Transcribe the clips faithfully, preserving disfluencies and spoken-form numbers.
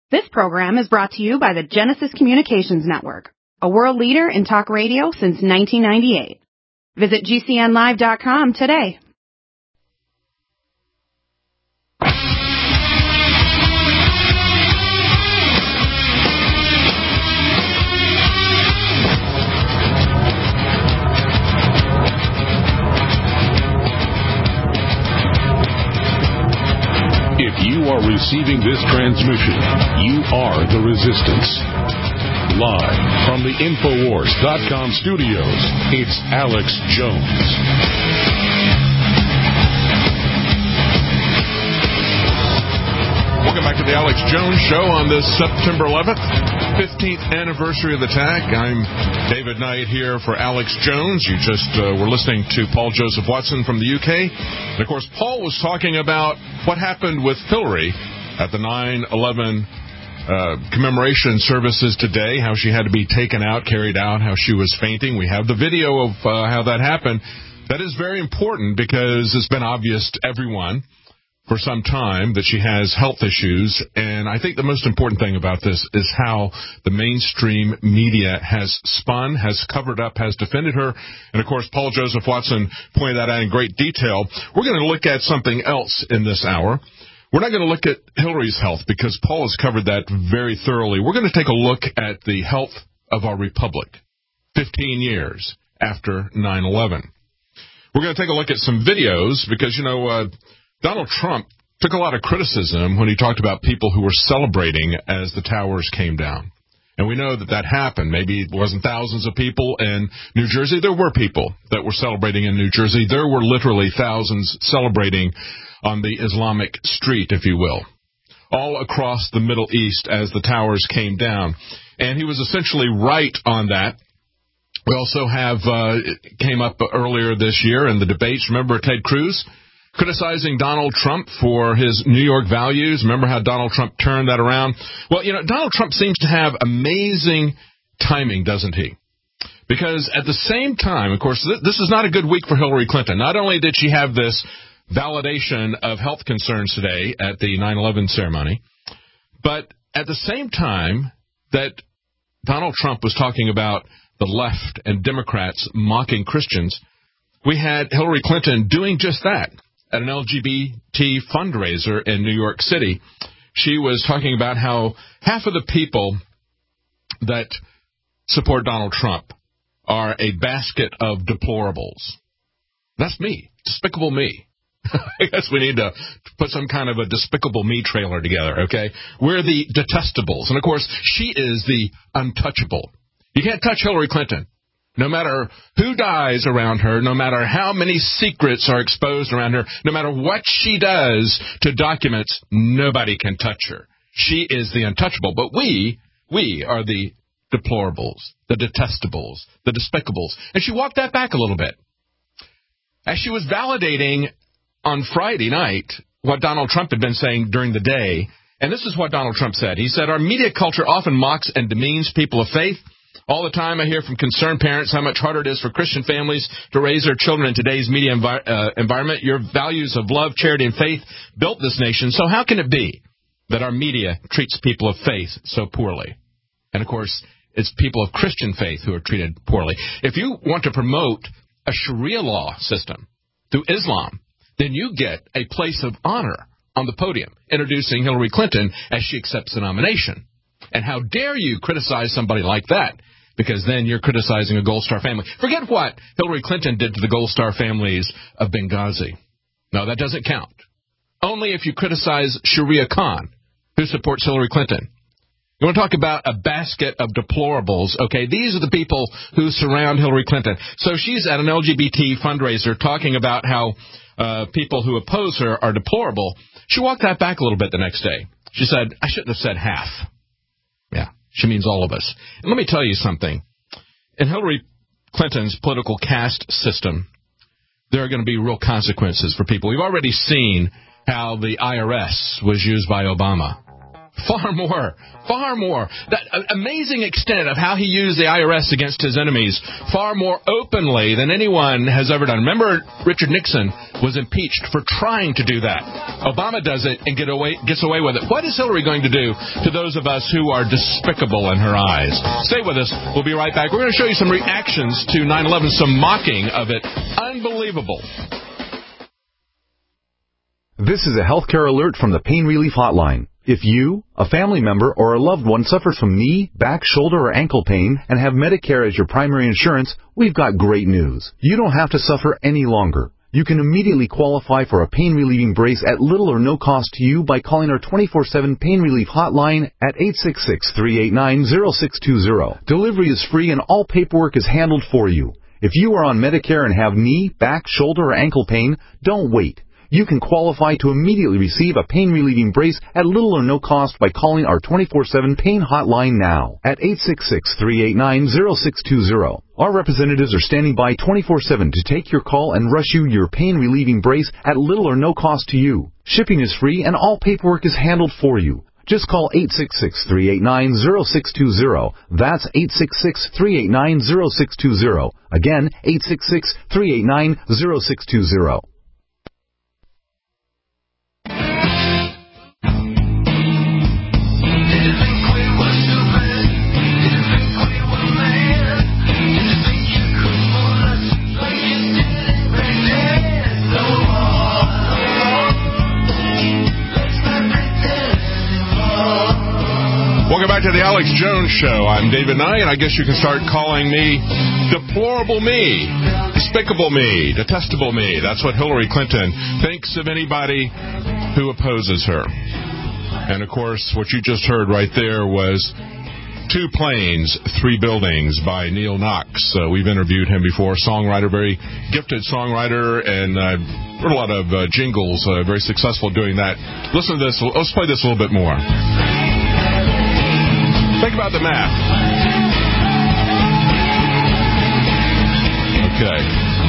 This program is brought to you by the Genesis Communications Network, a world leader in talk radio since nineteen ninety-eight. Visit G C N live dot com today. If you are receiving this transmission, you are the resistance. Live from the Infowars dot com studios, it's Alex Jones. Welcome back to the Alex Jones Show on this September eleventh, fifteenth anniversary of the attack. I'm David Knight here for Alex Jones. You just uh, were listening to Paul Joseph Watson from the U K. And, of course, Paul was talking about what happened with Hillary at the nine eleven uh, commemoration services today, how she had to be taken out, carried out, how she was fainting. We have the video of uh, how that happened. That is very important because it's been obvious to everyone for some time that she has health issues, and I think the most important thing about this is how the mainstream media has spun, has covered up, has defended her, and of course Paul Joseph Watson pointed that out in great detail. We're going to look at something else in this hour. We're not going to look at Hillary's health because Paul has covered that very thoroughly. We're going to take a look at the health of our republic fifteen years after nine eleven. We're going to take a look at some videos because, you know, uh, Donald Trump took a lot of criticism when he talked about people who were celebrating as the towers came down. And we know that that happened. Maybe it wasn't thousands of people in New Jersey. There were people that were celebrating in New Jersey. There were literally thousands celebrating on the Islamic street, if you will, all across the Middle East as the towers came down. And he was essentially right on that. We also have, uh, it came up earlier this year in the debates. Remember Ted Cruz criticizing Donald Trump for his New York values? Remember how Donald Trump turned that around? Well, you know, Donald Trump seems to have amazing timing, doesn't he? Because at the same time, of course, th- this is not a good week for Hillary Clinton. Not only did she have this validation of health concerns today at the nine eleven ceremony, but at the same time that Donald Trump was talking about the left and Democrats mocking Christians, we had Hillary Clinton doing just that. At an L G B T fundraiser in New York City, she was talking about how half of the people that support Donald Trump are a basket of deplorables. That's me. Despicable me. I guess we need to put some kind of a Despicable Me trailer together, okay? We're the detestables. And, of course, she is the untouchable. You can't touch Hillary Clinton. No matter who dies around her, no matter how many secrets are exposed around her, no matter what she does to documents, nobody can touch her. She is the untouchable. But we, we are the deplorables, the detestables, the despicables. And she walked that back a little bit. As she was validating on Friday night what Donald Trump had been saying during the day, and this is what Donald Trump said. He said, "Our media culture often mocks and demeans people of faith. All the time I hear from concerned parents how much harder it is for Christian families to raise their children in today's media envi- uh, environment. Your values of love, charity, and faith built this nation. So how can it be that our media treats people of faith so poorly?" And, of course, it's people of Christian faith who are treated poorly. If you want to promote a Sharia law system through Islam, then you get a place of honor on the podium introducing Hillary Clinton as she accepts the nomination. And how dare you criticize somebody like that? Because then you're criticizing a Gold Star family. Forget what Hillary Clinton did to the Gold Star families of Benghazi. No, that doesn't count. Only if you criticize Sharia Khan, who supports Hillary Clinton. You want to talk about a basket of deplorables? Okay, these are the people who surround Hillary Clinton. So she's at an L G B T fundraiser talking about how uh, people who oppose her are deplorable. She walked that back a little bit the next day. She said, "I shouldn't have said half." Yeah, she means all of us. And let me tell you something. In Hillary Clinton's political caste system, there are going to be real consequences for people. We've already seen how the I R S was used by Obama Far more. Far more. That uh, amazing extent of how he used the I R S against his enemies far more openly than anyone has ever done. Remember, Richard Nixon was impeached for trying to do that. Obama does it and get away, gets away with it. What is Hillary going to do to those of us who are despicable in her eyes? Stay with us. We'll be right back. We're going to show you some reactions to nine eleven, some mocking of it. Unbelievable. This is a healthcare alert from the Pain Relief Hotline. If you, a family member, or a loved one suffers from knee, back, shoulder, or ankle pain and have Medicare as your primary insurance, we've got great news. You don't have to suffer any longer. You can immediately qualify for a pain-relieving brace at little or no cost to you by calling our twenty-four seven Pain Relief Hotline at eight six six, three eight nine, zero six two zero. Delivery is free and all paperwork is handled for you. If you are on Medicare and have knee, back, shoulder, or ankle pain, don't wait. You can qualify to immediately receive a pain-relieving brace at little or no cost by calling our twenty-four seven Pain Hotline now at eight six six, three eight nine, zero six two zero. Our representatives are standing by twenty-four seven to take your call and rush you your pain-relieving brace at little or no cost to you. Shipping is free and all paperwork is handled for you. Just call eight six six, three eight nine, zero six two zero. That's eight six six, three eight nine, zero six two zero. Again, eight six six, three eight nine, zero six two zero. Welcome back to the Alex Jones Show. I'm David Nye, and I guess you can start calling me deplorable me, despicable me, detestable me. That's what Hillary Clinton thinks of anybody who opposes her. And, of course, what you just heard right there was Two Planes, Three Buildings by Neil Knox. Uh, we've interviewed him before, songwriter, very gifted songwriter, and uh, wrote a lot of uh, jingles, uh, very successful doing that. Listen to this. Let's play this a little bit more. Think about the math. Okay.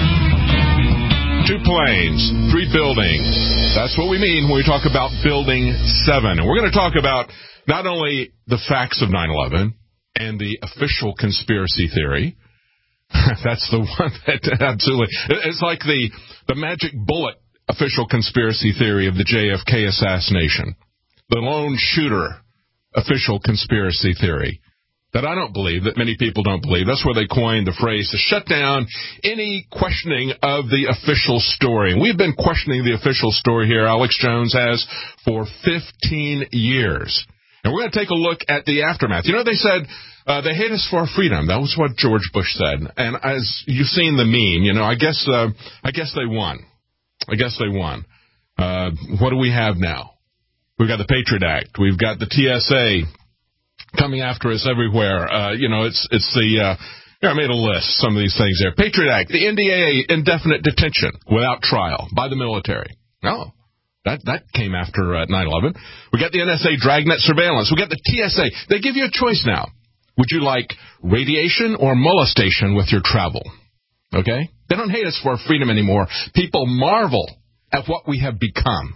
Two planes, three buildings. That's what we mean when we talk about Building seven. And we're going to talk about not only the facts of nine eleven and the official conspiracy theory. That's the one that absolutely... It's like the, the magic bullet official conspiracy theory of the J F K assassination. The lone shooter official conspiracy theory that I don't believe, that many people don't believe. That's where they coined the phrase to shut down any questioning of the official story. And we've been questioning the official story here, Alex Jones has, for fifteen years. And we're going to take a look at the aftermath. You know, they said uh, they hate us for our freedom. That was what George Bush said. And as you've seen the meme, you know, I guess uh, I guess they won. I guess they won. Uh, what do we have now? We've got the Patriot Act. We've got the T S A coming after us everywhere. Uh, you know, it's it's the, uh, here I made a list, some of these things there. Patriot Act, the N D A A, indefinite detention without trial by the military. Oh, that that came after uh, nine eleven. We got the N S A dragnet surveillance. We got the T S A. They give you a choice now. Would you like radiation or molestation with your travel? Okay? They don't hate us for our freedom anymore. People marvel at what we have become.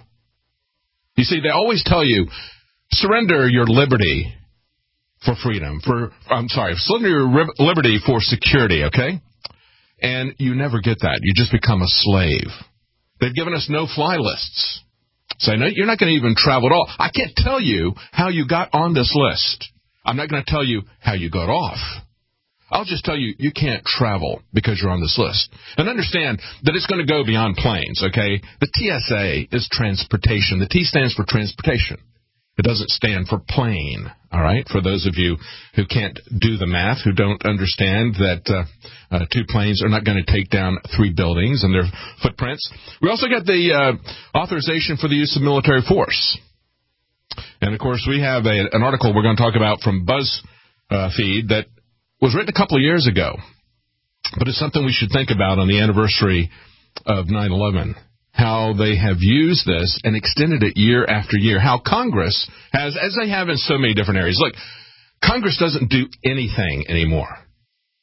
You see, they always tell you, surrender your liberty for freedom, for, I'm sorry, surrender your liberty for security, okay? And you never get that. You just become a slave. They've given us no-fly lists. Say, no, you're not going to even travel at all. I can't tell you how you got on this list. I'm not going to tell you how you got off. I'll just tell you, you can't travel because you're on this list. And understand that it's going to go beyond planes, okay? The T S A is transportation. The T stands for transportation. It doesn't stand for plane, all right? For those of you who can't do the math, who don't understand that uh, uh, two planes are not going to take down three buildings and their footprints. We also got the uh, authorization for the use of military force. And, of course, we have a, an article we're going to talk about from BuzzFeed that was written a couple of years ago, but it's something we should think about on the anniversary of nine eleven, how they have used this and extended it year after year, how Congress has, as they have in so many different areas. Look, Congress doesn't do anything anymore.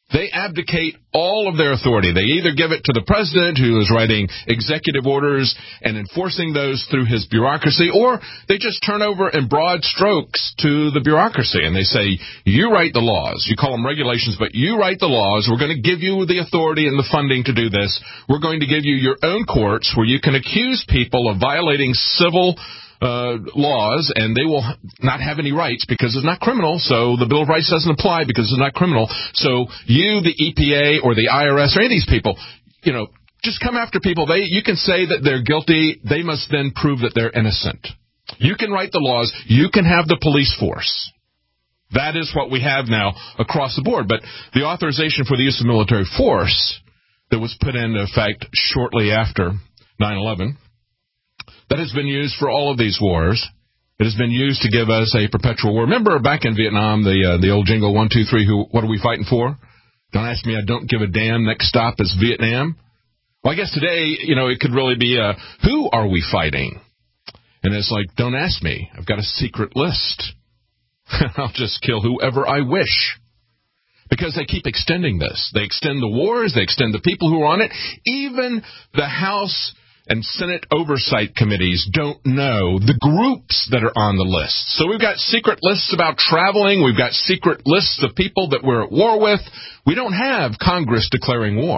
They abdicate all of their authority. They either give it to the president, who is writing executive orders and enforcing those through his bureaucracy, or they just turn over in broad strokes to the bureaucracy, and they say, you write the laws. You call them regulations, but you write the laws. We're going to give you the authority and the funding to do this. We're going to give you your own courts where you can accuse people of violating civil Uh, laws, and they will not have any rights because it's not criminal, so the Bill of Rights doesn't apply because it's not criminal. So you, the E P A or the I R S or any of these people, you know, just come after people. They, you can say that they're guilty. They must then prove that they're innocent. You can write the laws. You can have the police force. That is what we have now across the board. But the authorization for the use of military force that was put into effect shortly after nine eleven, that has been used for all of these wars. It has been used to give us a perpetual war. Remember back in Vietnam, the uh, the old jingle, one, two, three, who, what are we fighting for? Don't ask me, I don't give a damn. Next stop is Vietnam. Well, I guess today, you know, it could really be, uh, who are we fighting? And it's like, don't ask me. I've got a secret list. I'll just kill whoever I wish. Because they keep extending this. They extend the wars. They extend the people who are on it. Even the House and Senate oversight committees don't know the groups that are on the list. So we've got secret lists about traveling. We've got secret lists of people that we're at war with. We don't have Congress declaring war.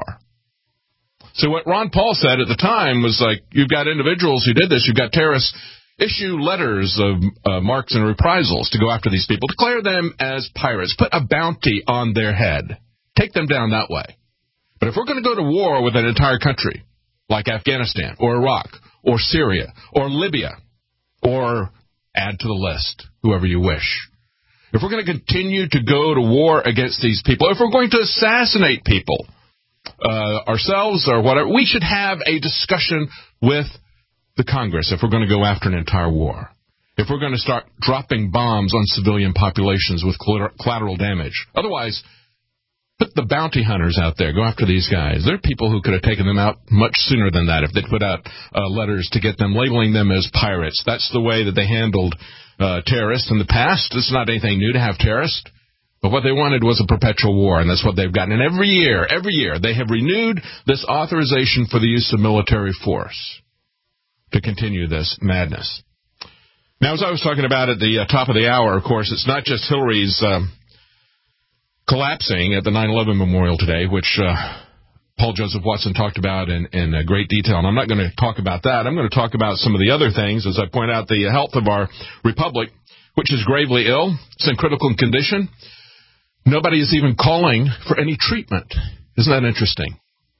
So what Ron Paul said at the time was like, you've got individuals who did this. You've got terrorists. Issue letters of uh, marks and reprisals to go after these people. Declare them as pirates. Put a bounty on their head. Take them down that way. But if we're going to go to war with an entire country, like Afghanistan, or Iraq, or Syria, or Libya, or add to the list, whoever you wish. If we're going to continue to go to war against these people, if we're going to assassinate people, uh, ourselves or whatever, we should have a discussion with the Congress if we're going to go after an entire war. If we're going to start dropping bombs on civilian populations with collateral damage. Otherwise, put the bounty hunters out there. Go after these guys. There are people who could have taken them out much sooner than that if they'd put out uh, letters to get them, labeling them as pirates. That's the way that they handled uh, terrorists in the past. It's not anything new to have terrorists. But what they wanted was a perpetual war, and that's what they've gotten. And every year, every year, they have renewed this authorization for the use of military force to continue this madness. Now, as I was talking about at the uh, top of the hour, of course, it's not just Hillary's Uh, collapsing at the nine eleven memorial today, which uh, Paul Joseph Watson talked about in, in uh, great detail. And I'm not going to talk about that. I'm going to talk about some of the other things. As I point out, the health of our republic, which is gravely ill. It's in critical condition. Nobody is even calling for any treatment. Isn't that interesting?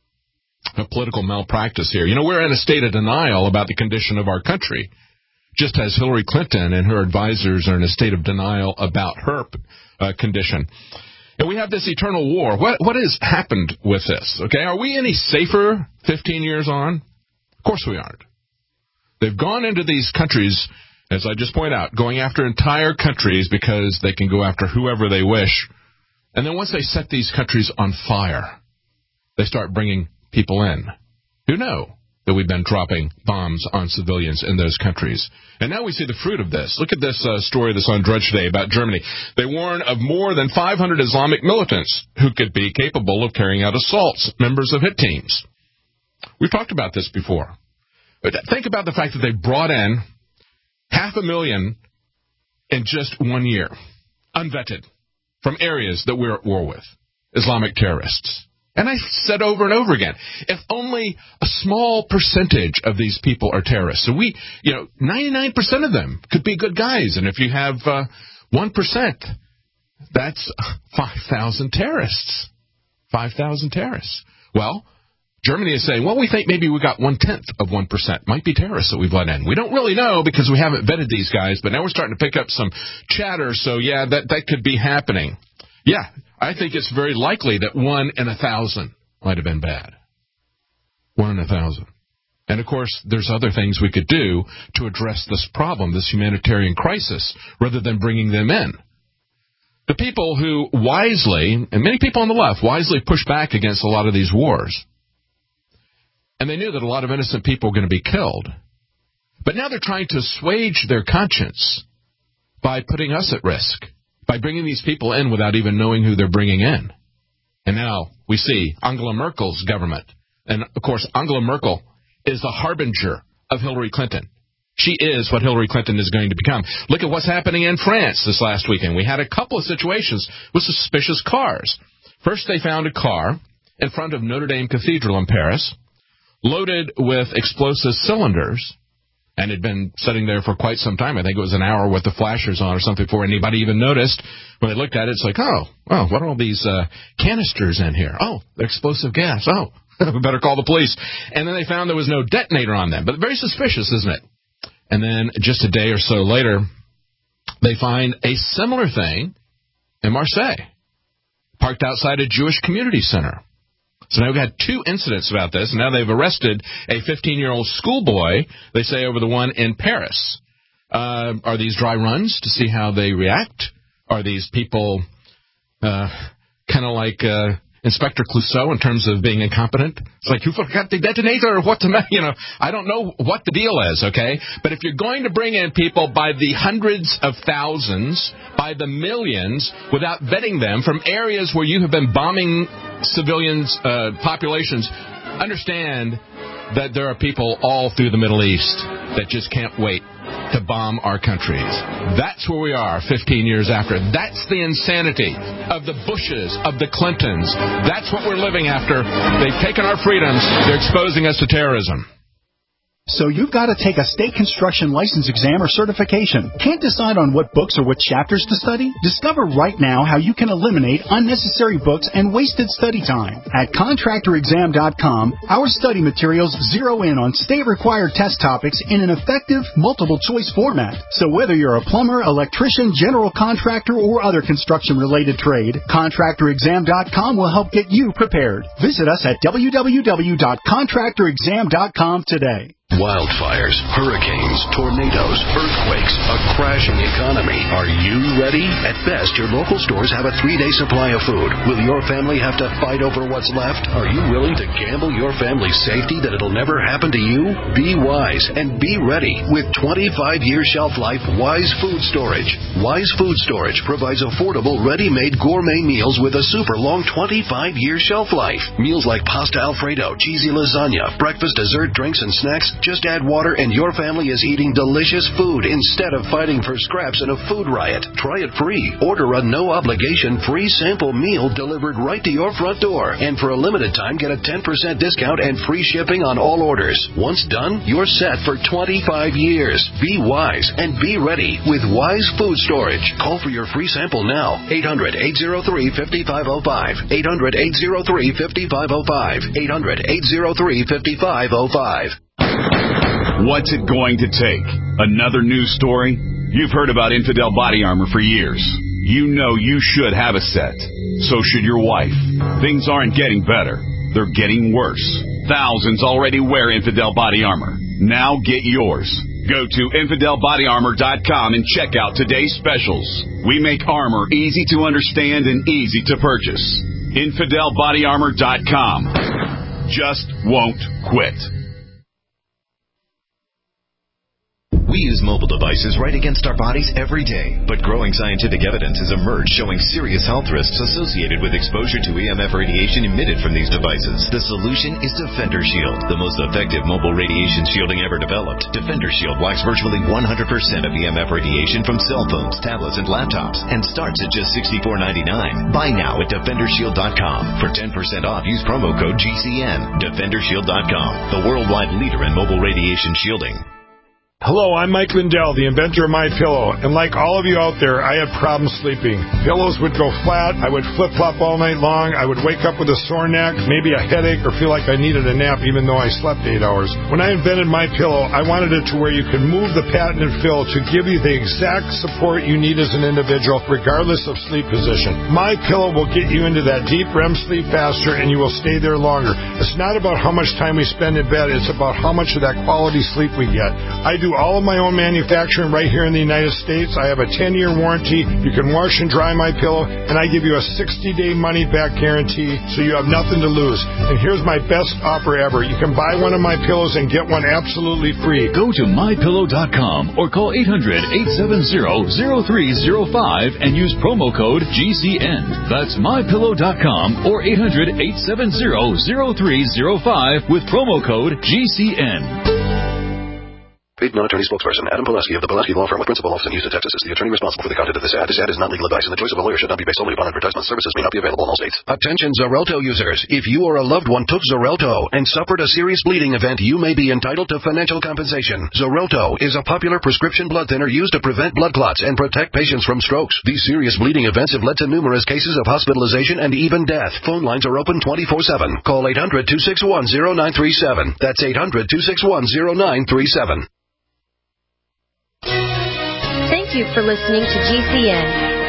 A political malpractice here. You know, we're in a state of denial about the condition of our country, just as Hillary Clinton and her advisors are in a state of denial about her uh, condition. And we have this eternal war. What what has happened with this? Okay, are we any safer fifteen years on? Of course we aren't. They've gone into these countries, as I just pointed out, going after entire countries because they can go after whoever they wish. And then once they set these countries on fire, they start bringing people in who know that we've been dropping bombs on civilians in those countries. And now we see the fruit of this. Look at this uh, story that's on Drudge today about Germany. They warn of more than five hundred Islamic militants who could be capable of carrying out assaults, members of hit teams. We've talked about this before. But think about the fact that they brought in half a million in just one year, unvetted, from areas that we're at war with, Islamic terrorists. And I said over and over again, if only a small percentage of these people are terrorists, so we, you know, ninety-nine percent of them could be good guys, and if you have uh, one percent, that's five thousand terrorists. five thousand terrorists. Well, Germany is saying, well, we think maybe we got one-tenth of one percent. Might be terrorists that we've let in. We don't really know because we haven't vetted these guys, but now we're starting to pick up some chatter, so yeah, that, that could be happening. Yeah, I think it's very likely that one in a thousand might have been bad. One in a thousand. And, of course, there's other things we could do to address this problem, this humanitarian crisis, rather than bringing them in. The people who wisely, and many people on the left, wisely push back against a lot of these wars. And they knew that a lot of innocent people were going to be killed. But now they're trying to assuage their conscience by putting us at risk, by bringing these people in without even knowing who they're bringing in. And now we see Angela Merkel's government. And, of course, Angela Merkel is the harbinger of Hillary Clinton. She is what Hillary Clinton is going to become. Look at what's happening in France this last weekend. We had a couple of situations with suspicious cars. First, they found a car in front of Notre Dame Cathedral in Paris, loaded with explosive cylinders, and had been sitting there for quite some time. I think it was an hour with the flashers on or something before anybody even noticed. When they looked at it, it's like, oh, oh, what are all these uh, canisters in here? Oh, they're explosive gas. Oh, we better call the police. And then they found there was no detonator on them. But very suspicious, isn't it? And then just a day or so later, they find a similar thing in Marseille, parked outside a Jewish community center. So now we've had two incidents about this, and now they've arrested a fifteen-year-old schoolboy, they say, over the one in Paris. Uh, are these dry runs to see how they react? Are these people uh, kind of like uh, Inspector Clouseau in terms of being incompetent? It's like, you forgot the detonator, or what the matter? You know, I don't know what the deal is, okay? But if you're going to bring in people by the hundreds of thousands, by the millions, without vetting them from areas where you have been bombing civilians, uh, populations, understand that there are people all through the Middle East that just can't wait to bomb our countries. That's where we are fifteen years after. That's the insanity of the Bushes, of the Clintons. That's what we're living after. They've taken our freedoms. They're exposing us to terrorism. So you've got to take a state construction license exam or certification. Can't decide on what books or what chapters to study? Discover right now how you can eliminate unnecessary books and wasted study time. At contractor exam dot com, our study materials zero in on state-required test topics in an effective, multiple-choice format. So whether you're a plumber, electrician, general contractor, or other construction-related trade, contractor exam dot com will help get you prepared. Visit us at w w w dot contractor exam dot com today. Wildfires, hurricanes, tornadoes, earthquakes, a crashing economy. Are you ready? At best, your local stores have a three-day supply of food. Will your family have to fight over what's left? Are you willing to gamble your family's safety that it'll never happen to you? Be wise and be ready with twenty-five year shelf life Wise Food Storage. Wise Food Storage provides affordable, ready-made gourmet meals with a super long twenty-five year shelf life. Meals like pasta Alfredo, cheesy lasagna, breakfast, dessert, drinks, and snacks. Just add water and your family is eating delicious food instead of fighting for scraps in a food riot. Try it free. Order a no-obligation free sample meal delivered right to your front door. And for a limited time, get a ten percent discount and free shipping on all orders. Once done, you're set for twenty-five years. Be wise and be ready with Wise Food Storage. Call for your free sample now. eight hundred, eight oh three, five five oh five. eight hundred, eight oh three, five five oh five. eight hundred, eight oh three, five five oh five. What's it going to take? Another news story? You've heard about Infidel Body Armor for years. You know you should have a set. So should your wife. Things aren't getting better. They're getting worse. Thousands already wear Infidel Body Armor. Now get yours. Go to infidel body armor dot com and check out today's specials. We make armor easy to understand and easy to purchase. infidel body armor dot com. Just won't quit. We use mobile devices right against our bodies every day, but growing scientific evidence has emerged showing serious health risks associated with exposure to E M F radiation emitted from these devices. The solution is Defender Shield, the most effective mobile radiation shielding ever developed. Defender Shield blocks virtually one hundred percent of E M F radiation from cell phones, tablets, and laptops, and starts at just sixty-four ninety-nine. Buy now at defender shield dot com. For ten percent off, use promo code G C N. defender shield dot com, the worldwide leader in mobile radiation shielding. Hello, I'm Mike Lindell, the inventor of MyPillow, and like all of you out there, I had problems sleeping. Pillows would go flat, I would flip-flop all night long, I would wake up with a sore neck, maybe a headache, or feel like I needed a nap even though I slept eight hours. When I invented MyPillow, I wanted it to where you could move the patented fill to give you the exact support you need as an individual, regardless of sleep position. MyPillow will get you into that deep R E M sleep faster, and you will stay there longer. It's not about how much time we spend in bed, it's about how much of that quality sleep we get. I do do all of my own manufacturing right here in the United States. I have a ten-year warranty. You can wash and dry my pillow, and I give you a sixty-day money-back guarantee, so you have nothing to lose. And here's my best offer ever. You can buy one of my pillows and get one absolutely free. Go to my pillow dot com or call eight hundred, eight seven zero, zero three zero five and use promo code G C N. That's my pillow dot com or eight hundred, eight seven zero, zero three zero five with promo code G C N. Paid non-attorney spokesperson Adam Pileski of the Pileski Law Firm with principal office in Houston, Texas is the attorney responsible for the content of this ad. This ad is not legal advice, and the choice of a lawyer should not be based solely upon advertisement. Services may not be available in all states. Attention Xarelto users. If you or a loved one took Xarelto and suffered a serious bleeding event, you may be entitled to financial compensation. Xarelto is a popular prescription blood thinner used to prevent blood clots and protect patients from strokes. These serious bleeding events have led to numerous cases of hospitalization and even death. Phone lines are open twenty-four seven. Call eight hundred, two six one, zero nine three seven. That's eight hundred, two six one, zero nine three seven. Thank you for listening to G C N.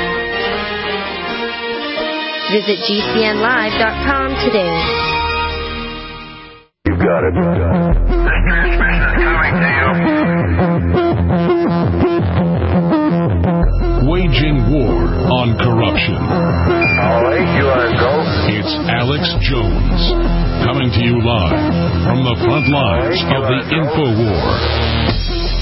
Visit G C N live dot com today. You got it. This transmission is coming to you. Waging war on corruption. All right, you are go. It's Alex Jones coming to you live from the front lines right, of the info war.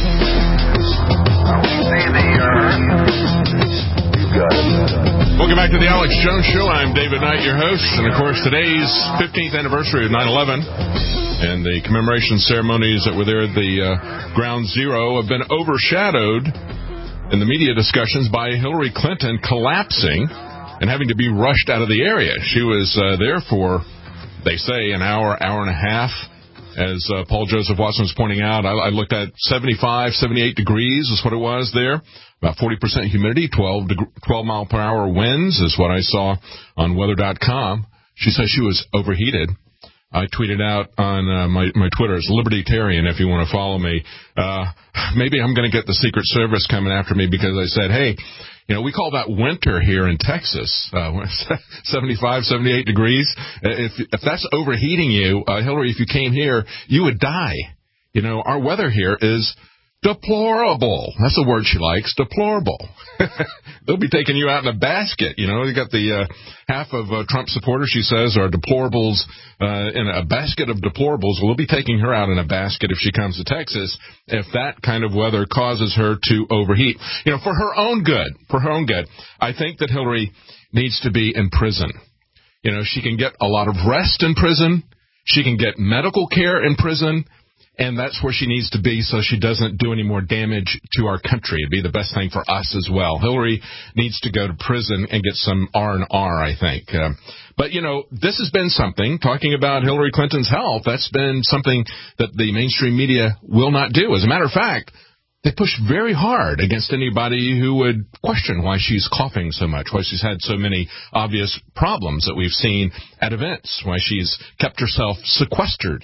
Welcome back to the Alex Jones Show. I'm David Knight, your host. And, of course, today's fifteenth anniversary of nine eleven. And the commemoration ceremonies that were there at the uh, Ground Zero have been overshadowed in the media discussions by Hillary Clinton collapsing and having to be rushed out of the area. She was uh, there for, they say, an hour, hour and a half. As uh, Paul Joseph Watson was pointing out, I, I looked at seventy-five, seventy-eight degrees is what it was there. About forty percent humidity, twelve, twelve mile per hour winds is what I saw on weather dot com. She says she was overheated. I tweeted out on uh, my, my Twitter, it's Libertarian if you want to follow me. Uh, maybe I'm going to get the Secret Service coming after me because I said, hey, you know, we call that winter here in Texas, uh, seventy-five, seventy-eight degrees. If, if that's overheating you, uh, Hillary, if you came here, you would die. You know, our weather here is deplorable. That's the word she likes, deplorable. They'll be taking you out in a basket. You know, you got the uh, half of uh, Trump supporters, she says, are deplorables uh, in a basket of deplorables. We'll be taking her out in a basket if she comes to Texas if that kind of weather causes her to overheat. You know, for her own good, for her own good, I think that Hillary needs to be in prison. You know, she can get a lot of rest in prison. She can get medical care in prison. And that's where she needs to be so she doesn't do any more damage to our country. It'd be the best thing for us as well. Hillary needs to go to prison and get some R and R, I think. Uh, but, you know, this has been something, talking about Hillary Clinton's health, that's been something that the mainstream media will not do. As a matter of fact, they push very hard against anybody who would question why she's coughing so much, why she's had so many obvious problems that we've seen at events, why she's kept herself sequestered.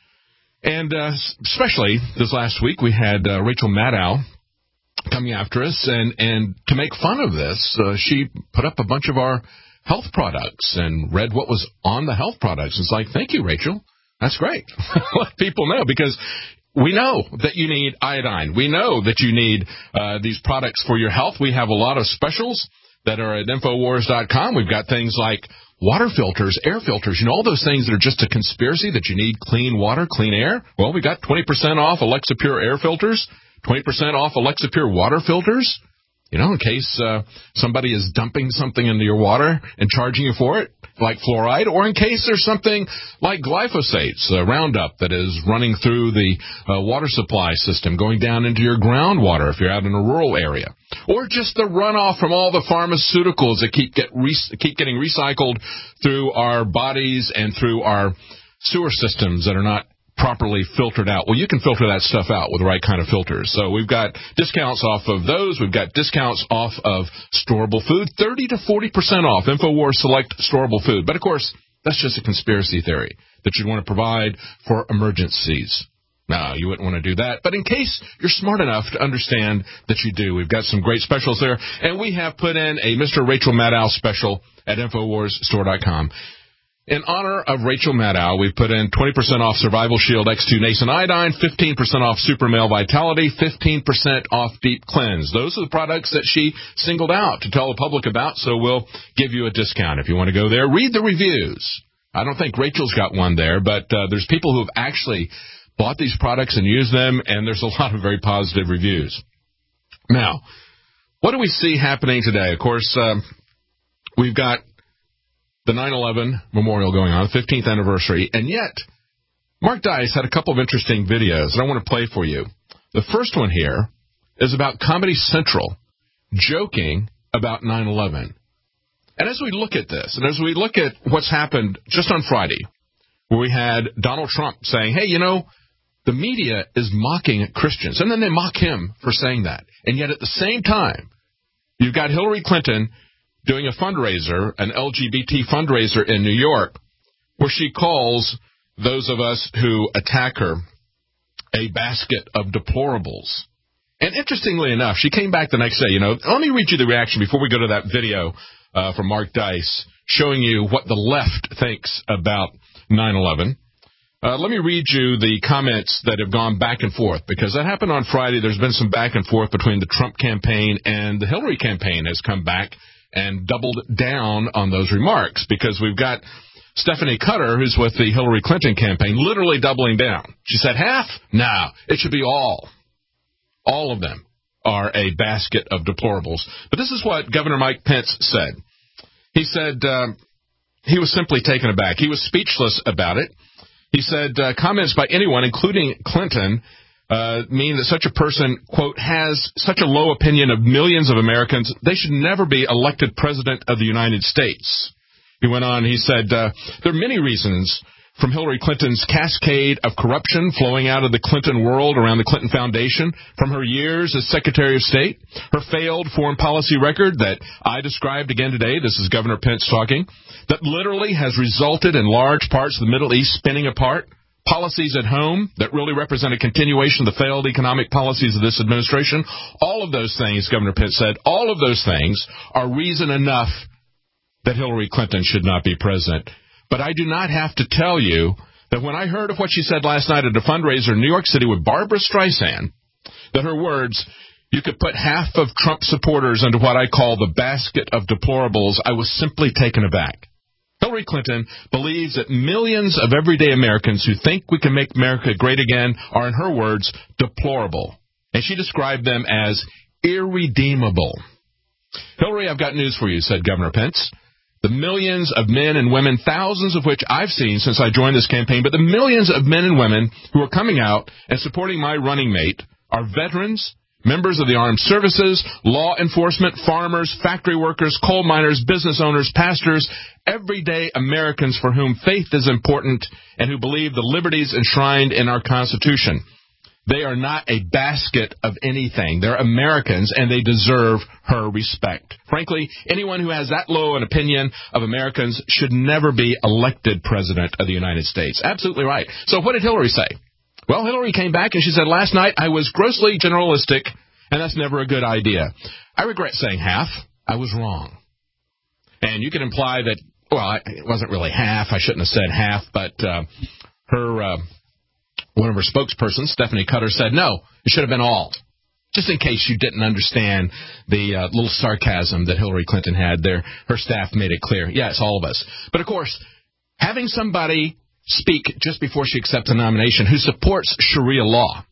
And uh, especially this last week, we had uh, Rachel Maddow coming after us, and, and to make fun of this, uh, she put up a bunch of our health products and read what was on the health products. It's like, thank you, Rachel. That's great. Let people know, because we know that you need iodine. We know that you need uh, these products for your health. We have a lot of specials that are at infowars dot com. We've got things like water filters, air filters, you know, all those things that are just a conspiracy that you need clean water, clean air. Well, we got twenty percent off Alexa Pure air filters, twenty percent off Alexa Pure water filters, you know, in case uh, somebody is dumping something into your water and charging you for it, like fluoride, or in case there's something like glyphosate, uh, Roundup, that is running through the uh, water supply system, going down into your groundwater if you're out in a rural area. Or just the runoff from all the pharmaceuticals that keep get re- keep getting recycled through our bodies and through our sewer systems that are not properly filtered out. Well, you can filter that stuff out with the right kind of filters. So we've got discounts off of those. We've got discounts off of storable food, thirty to forty percent off InfoWars Select storable food. But, of course, that's just a conspiracy theory that you'd want to provide for emergencies. No, you wouldn't want to do that. But in case you're smart enough to understand that you do, we've got some great specials there. And we have put in a Mister Rachel Maddow special at infowars store dot com. In honor of Rachel Maddow, we've put in twenty percent off Survival Shield X two Nascent Iodine, fifteen percent off Super Male Vitality, fifteen percent off Deep Cleanse. Those are the products that she singled out to tell the public about, so we'll give you a discount if you want to go there. Read the reviews. I don't think Rachel's got one there, but uh, there's people who have actually bought these products and used them, and there's a lot of very positive reviews. Now, what do we see happening today? Of course, uh, we've got the nine eleven memorial going on, fifteenth anniversary, and yet Mark Dice had a couple of interesting videos that I want to play for you. The first one here is about Comedy Central joking about nine eleven. And as we look at this, and as we look at what's happened just on Friday, where we had Donald Trump saying, hey, you know, the media is mocking Christians, and then they mock him for saying that. And yet at the same time, you've got Hillary Clinton doing a fundraiser, an L G B T fundraiser in New York, where she calls those of us who attack her a basket of deplorables. And interestingly enough, she came back the next day. You know, let me read you the reaction before we go to that video uh, from Mark Dice showing you what the left thinks about nine eleven. Uh, let me read you the comments that have gone back and forth, because that happened on Friday. There's been some back and forth between the Trump campaign, and the Hillary campaign has come back and doubled down on those remarks, because we've got Stephanie Cutter, who's with the Hillary Clinton campaign, literally doubling down. She said half? No, it should be all. All of them are a basket of deplorables. But this is what Governor Mike Pence said. He said uh, he was simply taken aback. He was speechless about it. He said uh, comments by anyone, including Clinton, Uh, mean that such a person, quote, has such a low opinion of millions of Americans, they should never be elected president of the United States. He went on, he said, uh, there are many reasons, from Hillary Clinton's cascade of corruption flowing out of the Clinton world around the Clinton Foundation, from her years as Secretary of State, her failed foreign policy record that I described again today, this is Governor Pence talking, that literally has resulted in large parts of the Middle East spinning apart, policies at home that really represent a continuation of the failed economic policies of this administration. All of those things, Governor Pence said, all of those things are reason enough that Hillary Clinton should not be president. But I do not have to tell you that when I heard of what she said last night at a fundraiser in New York City with Barbara Streisand, that her words, you could put half of Trump supporters into what I call the basket of deplorables, I was simply taken aback. Hillary Clinton believes that millions of everyday Americans who think we can make America great again are, in her words, deplorable. And she described them as irredeemable. Hillary, I've got news for you, said Governor Pence. The millions of men and women, thousands of which I've seen since I joined this campaign, but the millions of men and women who are coming out and supporting my running mate are veterans, members of the armed services, law enforcement, farmers, factory workers, coal miners, business owners, pastors, everyday Americans for whom faith is important and who believe the liberties enshrined in our Constitution. They are not a basket of anything. They're Americans, and they deserve her respect. Frankly, anyone who has that low an opinion of Americans should never be elected president of the United States. Absolutely right. So what did Hillary say? Well, Hillary came back and she said, last night I was grossly generalistic, and that's never a good idea. I regret saying half. I was wrong. And you can imply that, well, it wasn't really half. I shouldn't have said half, but uh, her, uh, one of her spokespersons, Stephanie Cutter, said, no, it should have been all. Just in case you didn't understand the uh, little sarcasm that Hillary Clinton had there, her staff made it clear. Yes, all of us. But, of course, having somebody speak just before she accepts a nomination who supports Sharia law,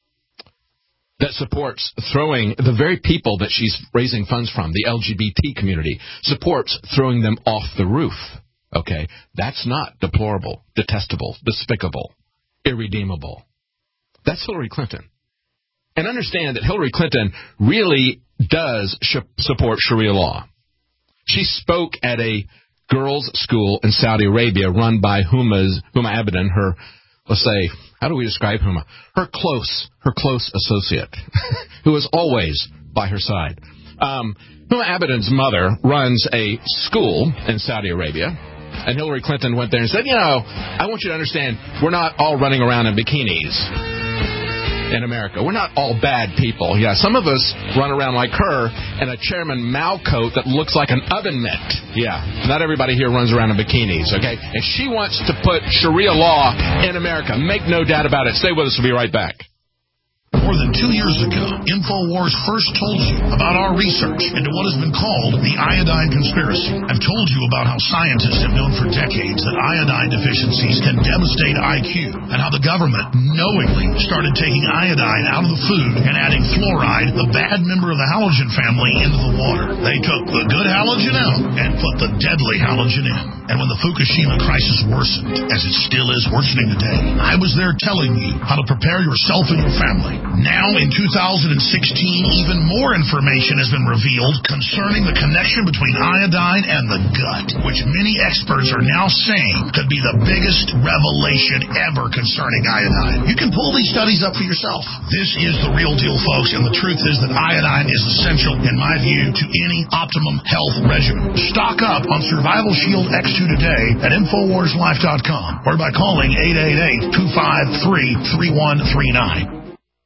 that supports throwing the very people that she's raising funds from, the L G B T community, supports throwing them off the roof. Okay, that's not deplorable, detestable, despicable, irredeemable. That's Hillary Clinton. And understand that Hillary Clinton really does sh- support Sharia law. She spoke at a girls' school in Saudi Arabia run by Huma's, Huma Abedin, her, let's say, how do we describe Huma? Her close, her close associate, who is always by her side. Um, Huma Abedin's mother runs a school in Saudi Arabia, and Hillary Clinton went there and said, you know, I want you to understand, we're not all running around in bikinis. in America. We're not all bad people. Yeah, some of us run around like her in a Chairman Mao coat that looks like an oven mitt. Yeah, not everybody here runs around in bikinis, okay? And she wants to put Sharia law in America. Make no doubt about it. Stay with us. We'll be right back. More than two years ago, InfoWars first told you about our research into what has been called the iodine conspiracy. I've told you about how scientists have known for decades that iodine deficiencies can devastate I Q, and how the government knowingly started taking iodine out of the food and adding fluoride, the bad member of the halogen family, into the water. They took the good halogen out and put the deadly halogen in. And when the Fukushima crisis worsened, as it still is worsening today, I was there telling you how to prepare yourself and your family. Now, in two thousand sixteen, even more information has been revealed concerning the connection between iodine and the gut, which many experts are now saying could be the biggest revelation ever concerning iodine. You can pull these studies up for yourself. This is the real deal, folks, and the truth is that iodine is essential, in my view, to any optimum health regimen. Stock up on Survival Shield X two today at Infowars Life dot com or by calling eight eight eight, two five three, three one three nine.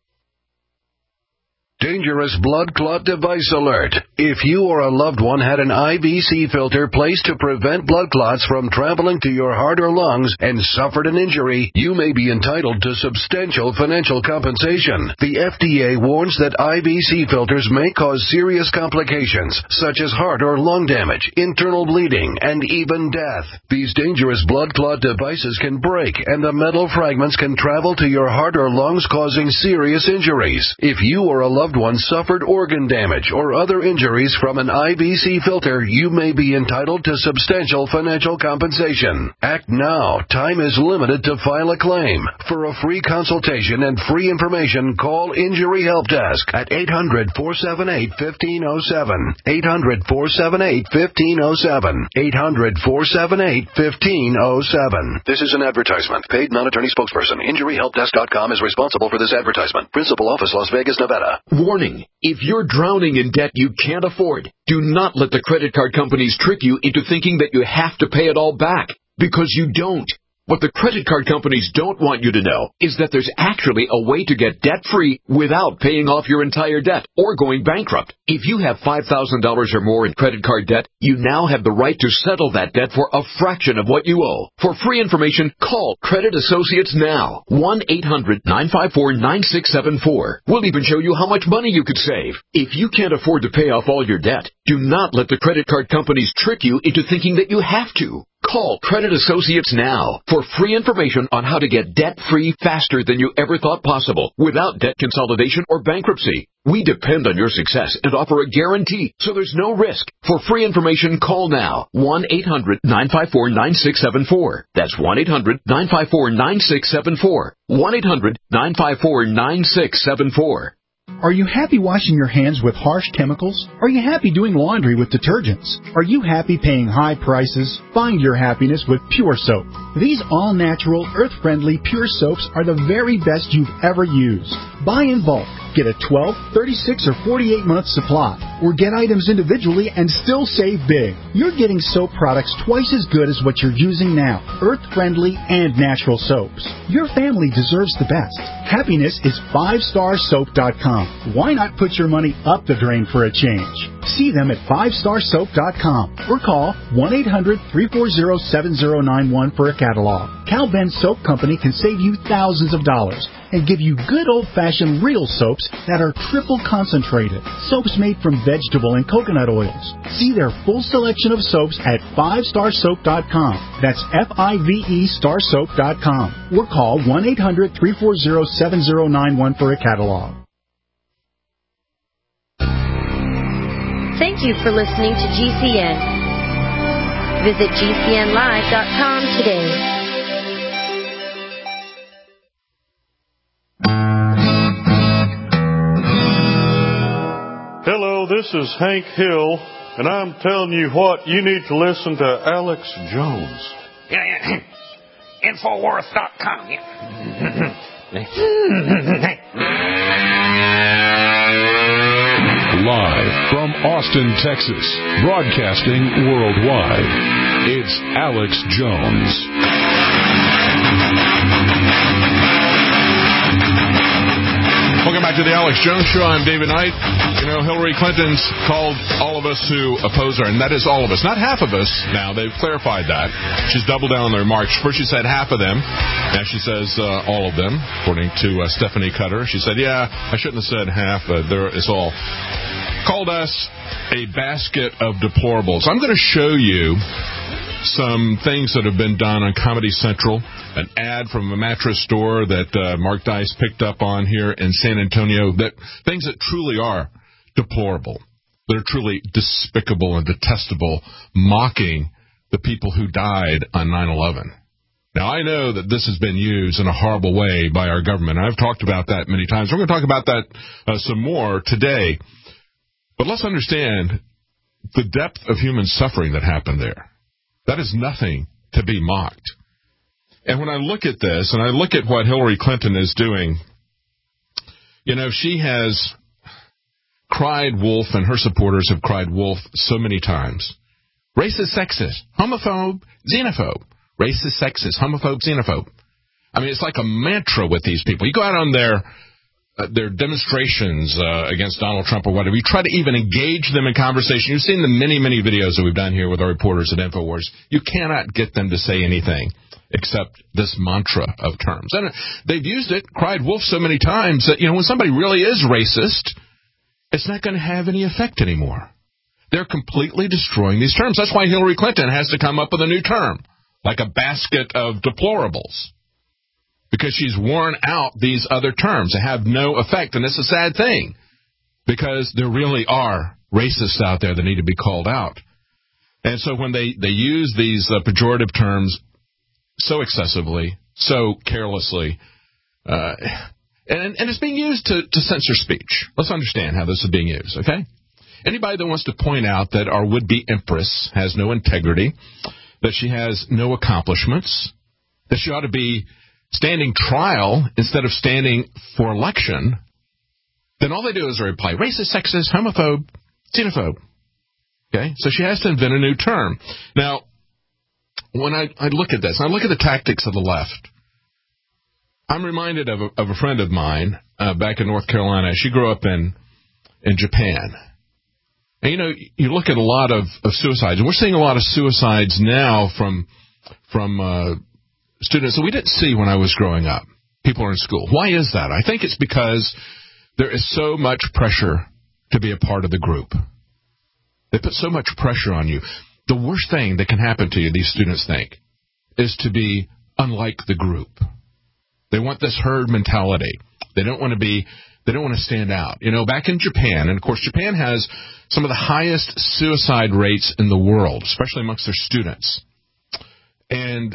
Dangerous blood clot device alert. If you or a loved one had an I V C filter placed to prevent blood clots from traveling to your heart or lungs and suffered an injury, you may be entitled to substantial financial compensation. The F D A warns that I V C filters may cause serious complications, such as heart or lung damage, internal bleeding, and even death. These dangerous blood clot devices can break, and the metal fragments can travel to your heart or lungs, causing serious injuries. If you or a loved one suffered organ damage or other injuries from an I V C filter, you may be entitled to substantial financial compensation. Act now. Time is limited to file a claim. For a free consultation and free information, call Injury Help Desk at eight hundred, four seven eight, one five zero seven. eight hundred, four seven eight, one five zero seven. eight hundred, four seven eight, one five zero seven. This is an advertisement. Paid non-attorney spokesperson. Injury Help Desk dot com is responsible for this advertisement. Principal office, Las Vegas, Nevada. Warning, if you're drowning in debt you can't afford, do not let the credit card companies trick you into thinking that you have to pay it all back, because you don't. What the credit card companies don't want you to know is that there's actually a way to get debt-free without paying off your entire debt or going bankrupt. If you have five thousand dollars or more in credit card debt, you now have the right to settle that debt for a fraction of what you owe. For free information, call Credit Associates now. one eight hundred, nine five four, nine six seven four. We'll even show you how much money you could save. If you can't afford to pay off all your debt, do not let the credit card companies trick you into thinking that you have to. Call Credit Associates now for free information on how to get debt-free faster than you ever thought possible without debt consolidation or bankruptcy. We depend on your success and offer a guarantee, so there's no risk. For free information, call now. one eight hundred, nine five four, nine six seven four. That's one eight hundred, nine five four, nine six seven four. one eight hundred, nine five four, nine six seven four. Are you happy washing your hands with harsh chemicals? Are you happy doing laundry with detergents? Are you happy paying high prices? Find your happiness with Pure Soap. These all-natural, earth-friendly Pure Soaps are the very best you've ever used. Buy in bulk. Get a twelve, thirty-six, or forty-eight month supply. Or get items individually and still save big. You're getting soap products twice as good as what you're using now. Earth-friendly and natural soaps. Your family deserves the best. Happiness is five star soap dot com. Why not put your money up the drain for a change? See them at five star soap dot com or call one eight hundred, three four zero, seven zero nine one for a catalog. Cal Ben Soap Company can save you thousands of dollars and give you good old-fashioned real soaps that are triple concentrated. Soaps made from vegetable and coconut oils. See their full selection of soaps at five star soap dot com. That's F I V E star soap dot com. Or call one eight hundred, three four zero, seven zero nine one for a catalog. Thank you for listening to G C N. Visit G C N live dot com today. Hello, this is Hank Hill, and I'm telling you what, you need to listen to Alex Jones. Yeah, yeah. Infowars dot com. Yeah. Live from Austin, Texas, broadcasting worldwide, it's Alex Jones. Welcome back to the Alex Jones Show. I'm David Knight. You know, Hillary Clinton's called all of us who oppose her, and that is all of us, not half of us. Now, they've clarified that. She's doubled down on their remarks. First she said half of them. Now she says uh, all of them, according to uh, Stephanie Cutter. She said, yeah, I shouldn't have said half. Uh, there is all. Called us a basket of deplorables. I'm going to show you some things that have been done on Comedy Central, an ad from a mattress store that uh, Mark Dice picked up on here in San Antonio, that things that truly are deplorable, that are truly despicable and detestable, mocking the people who died on nine eleven. Now, I know that this has been used in a horrible way by our government. I've talked about that many times. We're going to talk about that uh, some more today. But let's understand the depth of human suffering that happened there. That is nothing to be mocked. And when I look at this, and I look at what Hillary Clinton is doing, you know, she has cried wolf, and her supporters have cried wolf so many times. Racist, sexist, homophobe, xenophobe. Racist, sexist, homophobe, xenophobe. I mean, it's like a mantra with these people. You go out on their uh, their demonstrations uh, against Donald Trump or whatever. You try to even engage them in conversation. You've seen the many, many videos that we've done here with our reporters at InfoWars. You cannot get them to say anything except this mantra of terms. And they've used it, cried wolf so many times that, you know, when somebody really is racist, it's not going to have any effect anymore. They're completely destroying these terms. That's why Hillary Clinton has to come up with a new term, like a basket of deplorables, because she's worn out these other terms. They have no effect, and it's a sad thing, because there really are racists out there that need to be called out. And so when they, they use these uh, pejorative terms so excessively, so carelessly, uh, and, and it's being used to, to censor speech. Let's understand how this is being used, okay? Anybody that wants to point out that our would-be empress has no integrity, that she has no accomplishments, that she ought to be standing trial instead of standing for election, then all they do is reply, racist, sexist, homophobe, xenophobe. Okay? So she has to invent a new term. Now, when I, I look at this, and I look at the tactics of the left, I'm reminded of a, of a friend of mine uh, back in North Carolina. She grew up in, in Japan. And, you know, you look at a lot of, of suicides, and we're seeing a lot of suicides now from from uh, students that we didn't see when I was growing up. People are in school. Why is that? I think it's because there is so much pressure to be a part of the group. They put so much pressure on you. The worst thing that can happen to you, these students think, is to be unlike the group. They want this herd mentality. They don't want to be, they don't want to stand out. You know, back in Japan, and of course Japan has some of the highest suicide rates in the world, especially amongst their students. And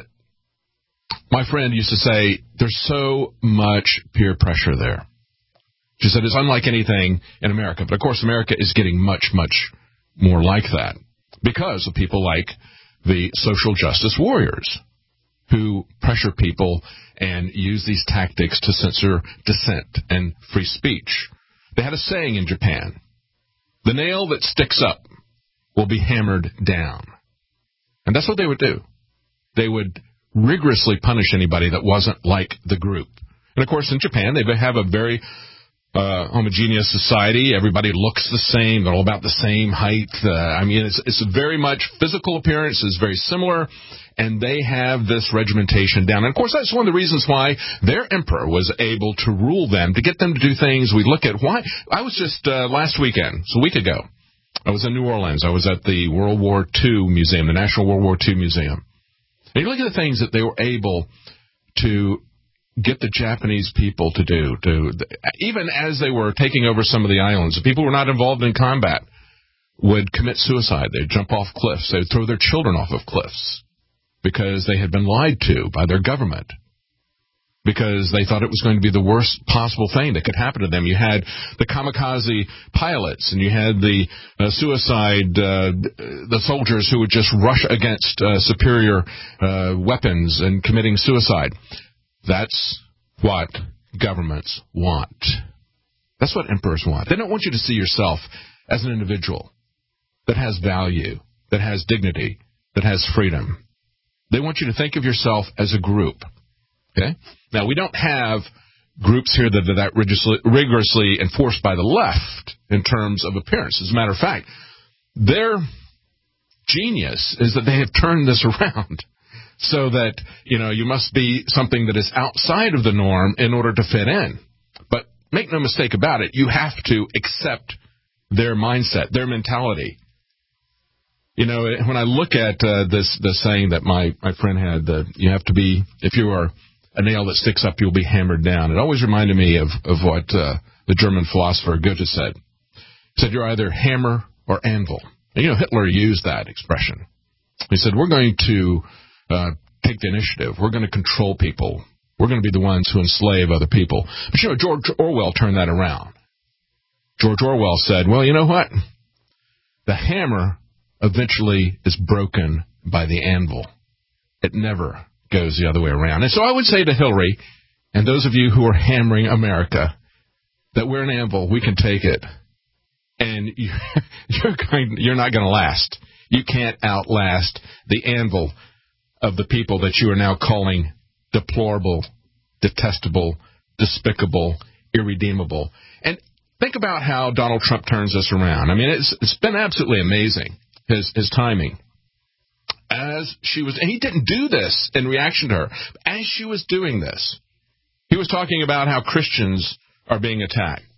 my friend used to say, there's so much peer pressure there. She said, it's unlike anything in America. But of course, America is getting much, much more like that because of people like the social justice warriors who pressure people and use these tactics to censor dissent and free speech. They had a saying in Japan, the nail that sticks up will be hammered down. And that's what they would do. They would rigorously punish anybody that wasn't like the group. And of course, in Japan, they have a very uh, homogeneous society. Everybody looks the same. They're all about the same height. Uh, I mean, it's, it's very much physical appearance is very similar, and they have this regimentation down. And of course, that's one of the reasons why their emperor was able to rule them, to get them to do things. We look at why. I was just uh, last weekend, so a week ago, I was in New Orleans. I was at the World War Two Museum, the National World War Two Museum. And you look at the things that they were able to get the Japanese people to do, to even as they were taking over some of the islands, the people who were not involved in combat would commit suicide. They'd jump off cliffs. They would throw their children off of cliffs because they had been lied to by their government, because they thought it was going to be the worst possible thing that could happen to them. You had the kamikaze pilots, and you had the uh, suicide, uh, the soldiers who would just rush against uh, superior uh, weapons and committing suicide. That's what governments want. That's what emperors want. They don't want you to see yourself as an individual that has value, that has dignity, that has freedom. They want you to think of yourself as a group. Okay? Now, we don't have groups here that are that rigorously, rigorously enforced by the left in terms of appearance. As a matter of fact, their genius is that they have turned this around so that, you know, you must be something that is outside of the norm in order to fit in. But make no mistake about it, you have to accept their mindset, their mentality. You know, when I look at uh, this, the saying that my, my friend had, that you have to be, if you are a nail that sticks up, you'll be hammered down. It always reminded me of, of what uh, the German philosopher Goethe said. He said, you're either hammer or anvil. And, you know, Hitler used that expression. He said, we're going to uh, take the initiative. We're going to control people. We're going to be the ones who enslave other people. But, you know, George Orwell turned that around. George Orwell said, well, you know what? The hammer eventually is broken by the anvil. It never goes the other way around. And so I would say to Hillary and those of you who are hammering America that we're an anvil, we can take it. And you're, you're, going, you're not going to last. You can't outlast the anvil of the people that you are now calling deplorable, detestable, despicable, irredeemable. And think about how Donald Trump turns this around. I mean, it's, it's been absolutely amazing, his, his timing. As she was, and he didn't do this in reaction to her. As she was doing this, he was talking about how Christians are being attacked.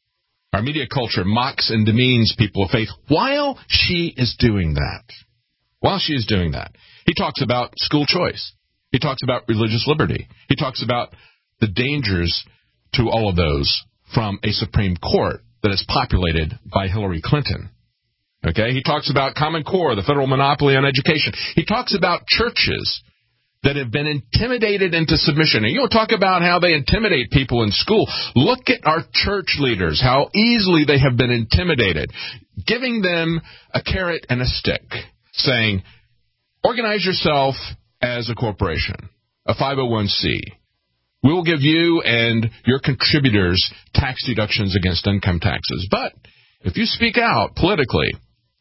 Our media culture mocks and demeans people of faith while she is doing that. While she is doing that. He talks about school choice. He talks about religious liberty. He talks about the dangers to all of those from a Supreme Court that is populated by Hillary Clinton. Okay? He talks about Common Core, the federal monopoly on education. He talks about churches that have been intimidated into submission. And you don't talk about how they intimidate people in school. Look at our church leaders, how easily they have been intimidated. Giving them a carrot and a stick, saying, organize yourself as a corporation, a five oh one c. We will give you and your contributors tax deductions against income taxes. But if you speak out politically,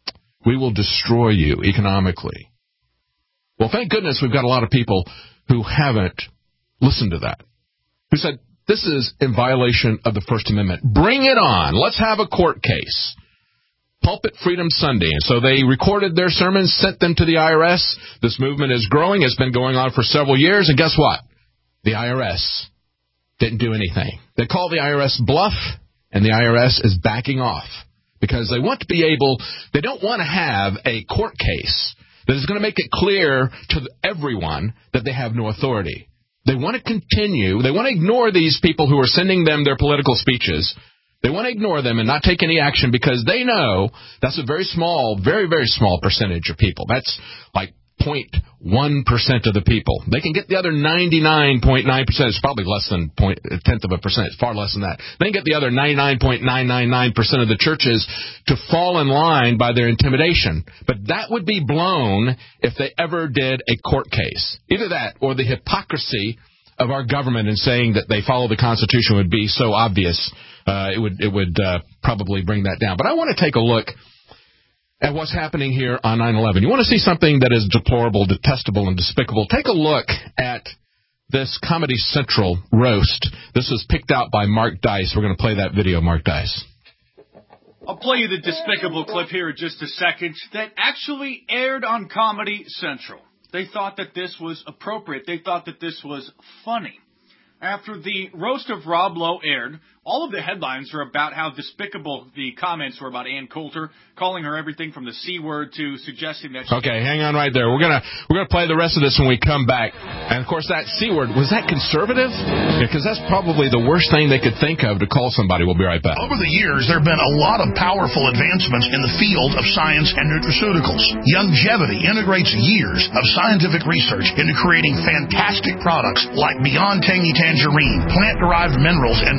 we will destroy you economically. Well, thank goodness we've got a lot of people who haven't listened to that, who said, this is in violation of the First Amendment. Bring it on. Let's have a court case. Pulpit Freedom Sunday. And so they recorded their sermons, sent them to the I R S. This movement is growing. It's been going on for several years. And guess what? The I R S didn't do anything. They call the I R S bluff, and the I R S is backing off because they want to be able, they don't want to have a court case that is going to make it clear to everyone that they have no authority. They want to continue, they want to ignore these people who are sending them their political speeches. They want to ignore them and not take any action because they know that's a very small, very, very small percentage of people. That's like zero point one percent of the people. They can get the other ninety-nine point nine percent. It's probably less than point, a tenth of a percent. It's far less than that. They can get the other ninety-nine point nine nine nine percent of the churches to fall in line by their intimidation. But that would be blown if they ever did a court case. Either that or the hypocrisy of our government in saying that they follow the Constitution would be so obvious. Uh, it would, it would uh, probably bring that down. But I want to take a look at what's happening here on nine eleven. You want to see something that is deplorable, detestable, and despicable? Take a look at this Comedy Central roast. This was picked out by Mark Dice. We're going to play that video, Mark Dice. I'll play you the despicable clip here in just a second that actually aired on Comedy Central. They thought that this was appropriate. They thought that this was funny. After the roast of Rob Lowe aired, all of the headlines are about how despicable the comments were about Ann Coulter, calling her everything from the C word to suggesting that she... Okay, hang on right there. We're gonna we're gonna play the rest of this when we come back. And of course, that C word, was that conservative? Because that's probably the worst thing they could think of to call somebody. We'll be right back. Over the years, there have been a lot of powerful advancements in the field of science and nutraceuticals. Youngevity integrates years of scientific research into creating fantastic products like Beyond Tangy Tangerine, plant-derived minerals, and much more.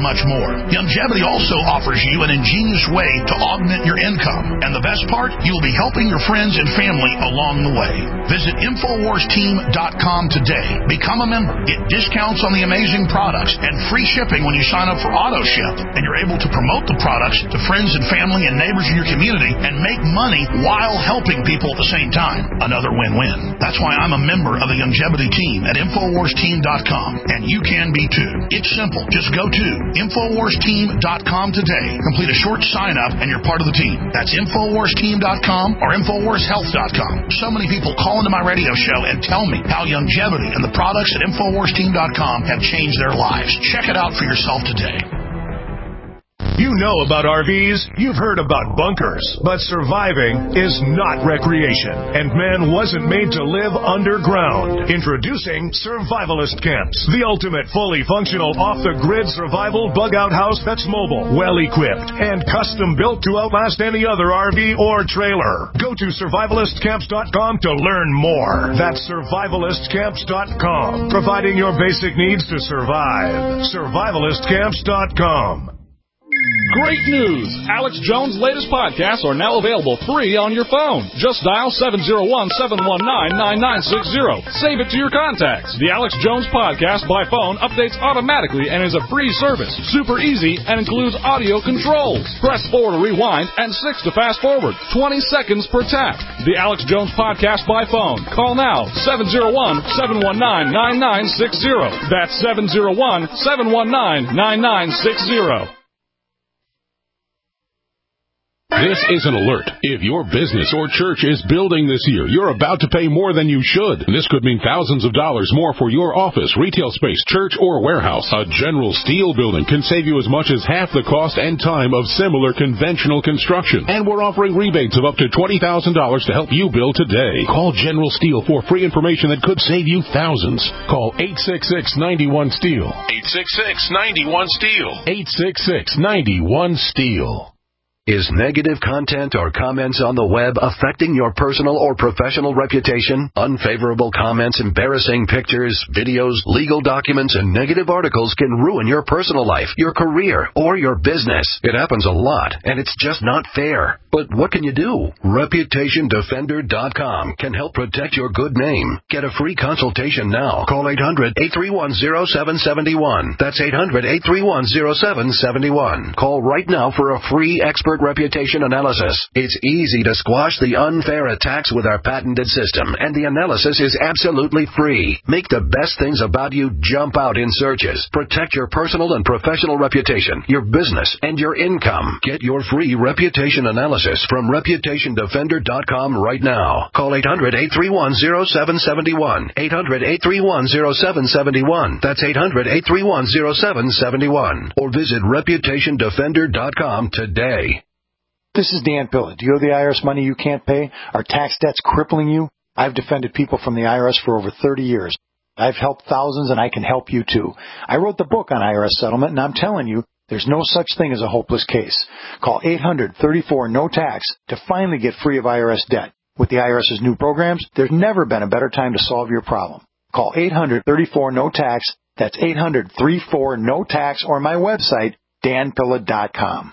more. Longevity also offers you an ingenious way to augment your income. And the best part, you will be helping your friends and family along the way. Visit Infowars Team dot com today. Become a member. Get discounts on the amazing products and free shipping when you sign up for AutoShip. And you're able to promote the products to friends and family and neighbors in your community and make money while helping people at the same time. Another win-win. That's why I'm a member of the Longevity Team at Infowars Team dot com. And you can be too. It's simple. Just go to Infowars Team dot com today. Complete a short sign-up and you're part of the team. That's Infowars Team dot com or Infowars Health dot com. So many people call into my radio show and tell me how longevity and the products at Infowars Team dot com have changed their lives. Check it out for yourself today. You know about R Vs, you've heard about bunkers, but surviving is not recreation, and man wasn't made to live underground. Introducing Survivalist Camps, the ultimate fully functional off-the-grid survival bug-out house that's mobile, well-equipped, and custom-built to outlast any other R V or trailer. Go to survivalist camps dot com to learn more. That's survivalist camps dot com, providing your basic needs to survive. survivalist camps dot com. Great news! Alex Jones' latest podcasts are now available free on your phone. Just dial seven oh one, seven one nine, nine nine six zero. Save it to your contacts. The Alex Jones podcast by phone updates automatically and is a free service. Super easy and includes audio controls. Press four to rewind and six to fast forward. twenty seconds per tap. The Alex Jones podcast by phone. Call now, seven oh one, seven one nine, nine nine six zero. That's seven oh one, seven one nine, nine nine six zero. This is an alert. If your business or church is building this year, you're about to pay more than you should. This could mean thousands of dollars more for your office, retail space, church, or warehouse. A General Steel building can save you as much as half the cost and time of similar conventional construction. And we're offering rebates of up to twenty thousand dollars to help you build today. Call General Steel for free information that could save you thousands. Call eight six six, nine one, STEEL. eight six six, nine one, STEEL. eight six six, nine one, STEEL. Is negative content or comments on the web affecting your personal or professional reputation? Unfavorable comments, embarrassing pictures, videos, legal documents, and negative articles can ruin your personal life, your career, or your business. It happens a lot, and it's just not fair. But what can you do? Reputation Defender dot com can help protect your good name. Get a free consultation now. Call eight hundred, eight three one, oh seven seven one. That's eight hundred, eight three one, oh seven seven one. Call right now for a free expert reputation analysis. It's easy to squash the unfair attacks with our patented system, and the analysis is absolutely free. Make the best things about you jump out in searches. Protect your personal and professional reputation, your business, and your income. Get your free reputation analysis from Reputation Defender dot com right now. Call eight hundred, eight three one, oh seven seven one. eight hundred, eight three one, oh seven seven one. That's eight hundred, eight three one, oh seven seven one. Or visit Reputation Defender dot com today. This is Dan Pilla. Do you owe the I R S money you can't pay? Are tax debts crippling you? I've defended people from the I R S for over thirty years. I've helped thousands, and I can help you too. I wrote the book on I R S settlement, and I'm telling you, there's no such thing as a hopeless case. Call eight hundred, thirty-four, no tax to finally get free of I R S debt. With the I R S's new programs, there's never been a better time to solve your problem. Call eight hundred, thirty-four, no tax. That's eight hundred, thirty-four, no tax, or my website, dan pilla dot com.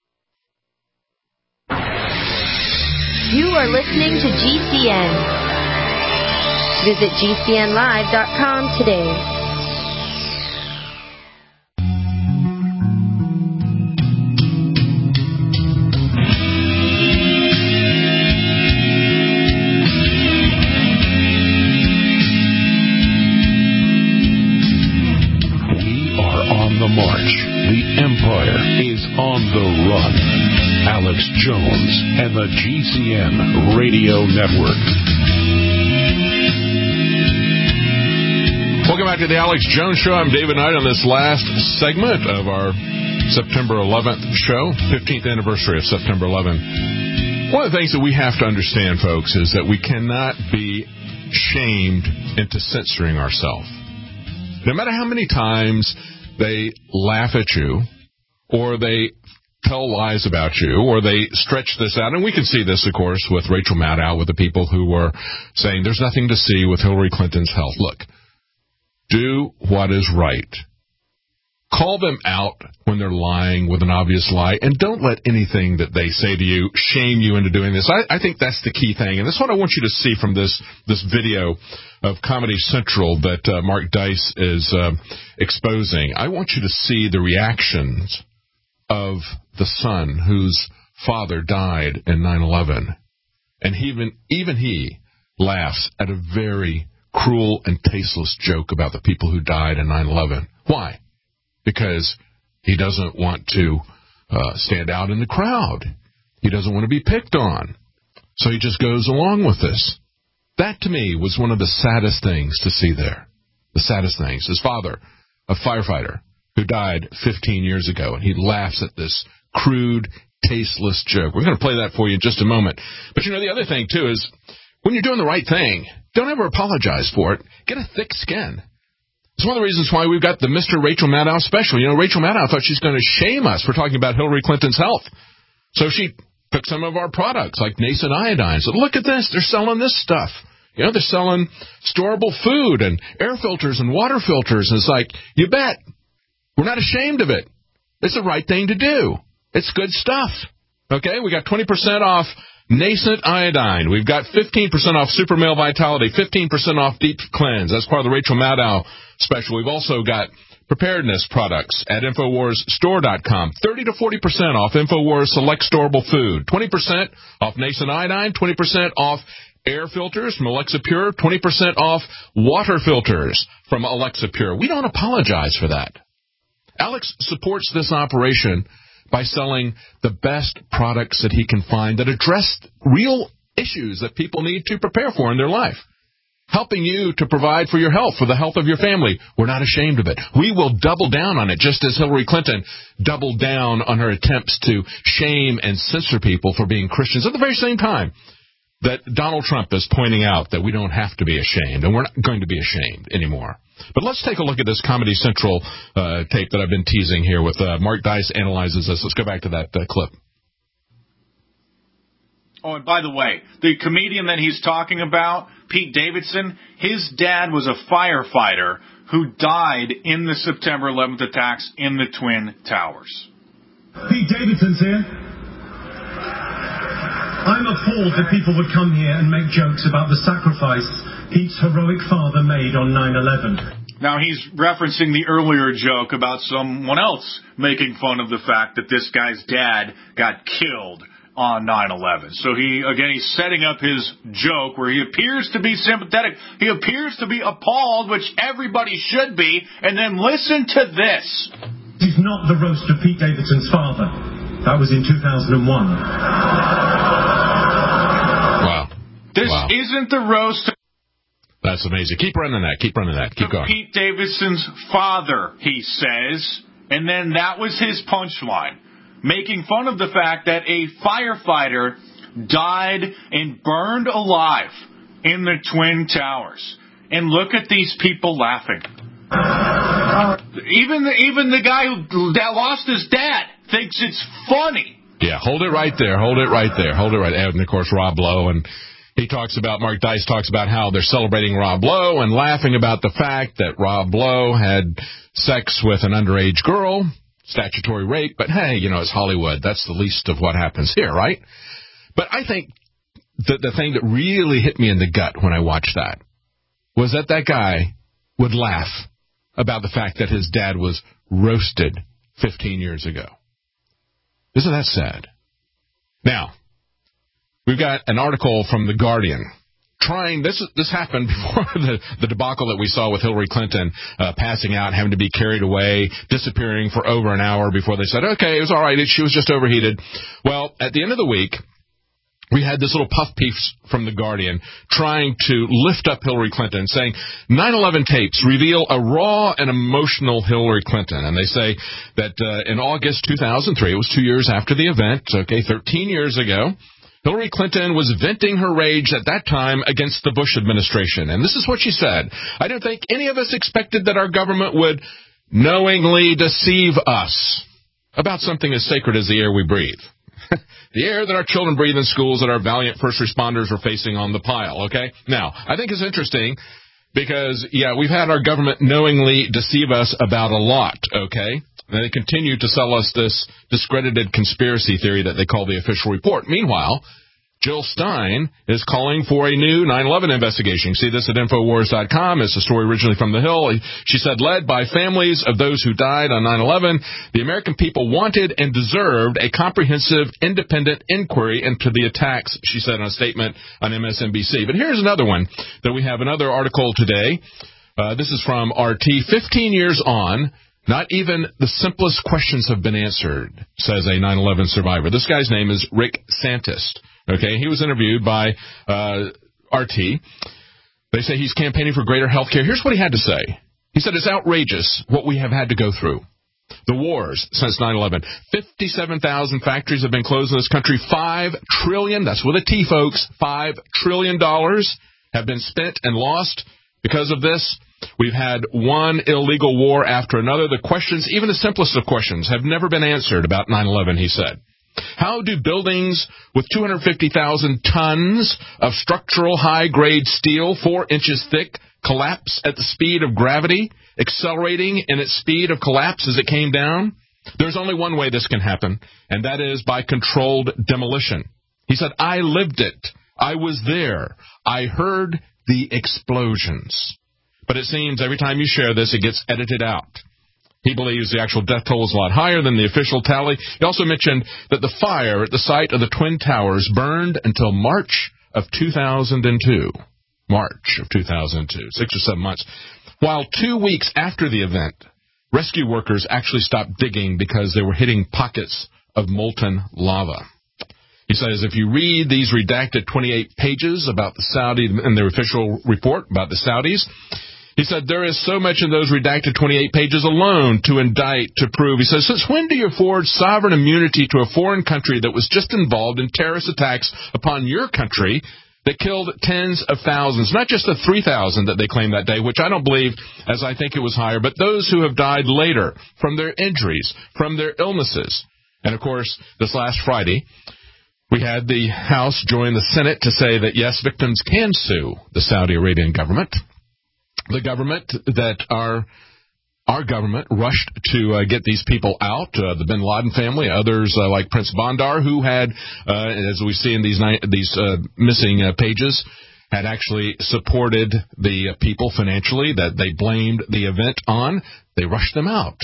You are listening to G C N. Visit G C N live dot com today. March. The Empire is on the run. Alex Jones and the G C N Radio Network. Welcome back to the Alex Jones Show. I'm David Knight on this last segment of our September eleventh show, fifteenth anniversary of September eleventh. One of the things that we have to understand, folks, is that we cannot be shamed into censoring ourselves. No matter how many times they laugh at you, or they tell lies about you, or they stretch this out. And we can see this, of course, with Rachel Maddow, with the people who were saying there's nothing to see with Hillary Clinton's health. Look, do what is right. Call them out when they're lying with an obvious lie, and don't let anything that they say to you shame you into doing this. I, I think that's the key thing, and that's what I want you to see from this this video of Comedy Central that uh, Mark Dice is uh, exposing. I want you to see the reactions of the son whose father died in nine eleven, and he even even he laughs at a very cruel and tasteless joke about the people who died in nine eleven. Why? Because he doesn't want to uh, stand out in the crowd. He doesn't want to be picked on. So he just goes along with this. That, to me, was one of the saddest things to see there. The saddest things. His father, a firefighter, who died fifteen years ago, and he laughs at this crude, tasteless joke. We're going to play that for you in just a moment. But, you know, the other thing, too, is when you're doing the right thing, don't ever apologize for it. Get a thick skin. It's one of the reasons why we've got the Mister Rachel Maddow special. You know, Rachel Maddow thought she's going to shame us for talking about Hillary Clinton's health. So she took some of our products, like nascent iodine. So look at this. They're selling this stuff. You know, they're selling storable food and air filters and water filters. And it's like, you bet. We're not ashamed of it. It's the right thing to do. It's good stuff. Okay, we got twenty percent off nascent iodine. We've got fifteen percent off Super Male Vitality, fifteen percent off Deep Cleanse. That's part of the Rachel Maddow special. We've also got preparedness products at Infowars Store dot com. thirty to forty percent off Infowars Select Storable Food. twenty percent off nascent iodine. twenty percent off air filters from Alexa Pure. twenty percent off water filters from Alexa Pure. We don't apologize for that. Alex supports this operation by selling the best products that he can find that address real issues that people need to prepare for in their life. Helping you to provide for your health, for the health of your family. We're not ashamed of it. We will double down on it, just as Hillary Clinton doubled down on her attempts to shame and censor people for being Christians at the very same time that Donald Trump is pointing out that we don't have to be ashamed, and we're not going to be ashamed anymore. But let's take a look at this Comedy Central uh, tape that I've been teasing here with uh, Mark Dice analyzes this. Let's go back to that uh, clip. Oh, and by the way, the comedian that he's talking about, Pete Davidson, his dad was a firefighter who died in the September eleventh attacks in the Twin Towers. Pete Davidson's here. I'm appalled that people would come here and make jokes about the sacrifice Pete's heroic father made on nine eleven. Now, he's referencing the earlier joke about someone else making fun of the fact that this guy's dad got killed on nine eleven. So he, again, he's setting up his joke where he appears to be sympathetic. He appears to be appalled, which everybody should be. And then listen to this. This is not the roast of Pete Davidson's father. That was in two thousand one. Wow. This wow. isn't the roast. That's amazing. Keep running that. Keep running that. Keep going. Pete Davidson's father, he says. And then that was his punchline. Making fun of the fact that a firefighter died and burned alive in the Twin Towers. And look at these people laughing. Even the, even the guy who that lost his dad thinks it's funny. Yeah, hold it right there. Hold it right there. Hold it right there. And, of course, Rob Lowe. And he talks about, Mark Dice talks about how they're celebrating Rob Lowe and laughing about the fact that Rob Lowe had sex with an underage girl. Statutory rape, but hey, you know, it's Hollywood. That's the least of what happens here, right? But I think the, the thing that really hit me in the gut when I watched that was that that guy would laugh about the fact that his dad was roasted fifteen years ago. Isn't that sad? Now, we've got an article from The Guardian. Trying this this happened before the, the debacle that we saw with Hillary Clinton uh, passing out, having to be carried away, disappearing for over an hour before they said, okay, it was all right, she was just overheated. Well, at the end of the week, we had this little puff piece from The Guardian trying to lift up Hillary Clinton, saying nine eleven tapes reveal a raw and emotional Hillary Clinton. And they say that uh, in August two thousand three, it was two years after the event, okay, thirteen years ago, Hillary Clinton was venting her rage at that time against the Bush administration. And this is what she said. I don't think any of us expected that our government would knowingly deceive us about something as sacred as the air we breathe. The air that our children breathe in schools that our valiant first responders are facing on the pile, okay? Now, I think it's interesting Because, yeah, we've had our government knowingly deceive us about a lot, okay? And they continue to sell us this discredited conspiracy theory that they call the official report. Meanwhile, Jill Stein is calling for a new nine eleven investigation. See this at Infowars dot com. It's a story originally from The Hill. She said, led by families of those who died on nine eleven, the American people wanted and deserved a comprehensive, independent inquiry into the attacks, she said in a statement on M S N B C. But here's another one that we have, another article today. Uh, this is from R T. fifteen years on, not even the simplest questions have been answered, says a nine eleven survivor. This guy's name is Rick Santist. Okay, he was interviewed by uh, R T. They say he's campaigning for greater health care. Here's what he had to say. He said, it's outrageous what we have had to go through. The wars since nine eleven. fifty-seven thousand factories have been closed in this country. Five trillion, that's with a T, folks, five trillion dollars have been spent and lost because of this. We've had one illegal war after another. The questions, even the simplest of questions, have never been answered about nine eleven, he said. How do buildings with two hundred fifty thousand tons of structural high-grade steel, four inches thick, collapse at the speed of gravity, accelerating in its speed of collapse as it came down? There's only one way this can happen, and that is by controlled demolition. He said, I lived it. I was there. I heard the explosions. But it seems every time you share this, it gets edited out. He believes the actual death toll is a lot higher than the official tally. He also mentioned that the fire at the site of the Twin Towers burned until March of two thousand two. March of two thousand two, six or seven months. While two weeks after the event, rescue workers actually stopped digging because they were hitting pockets of molten lava. He says if you read these redacted twenty-eight pages about the Saudi and their official report about the Saudis, he said, there is so much in those redacted twenty-eight pages alone to indict, to prove. He says, since when do you afford sovereign immunity to a foreign country that was just involved in terrorist attacks upon your country that killed tens of thousands, not just the three thousand that they claimed that day, which I don't believe, as I think it was higher, but those who have died later from their injuries, from their illnesses. And, of course, this last Friday, we had the House join the Senate to say that, yes, victims can sue the Saudi Arabian government. The government that our our government rushed to uh, get these people out, uh, the bin Laden family, others uh, like Prince Bandar, who had, uh, as we see in these ni- these uh, missing uh, pages, had actually supported the uh, people financially that they blamed the event on. They rushed them out.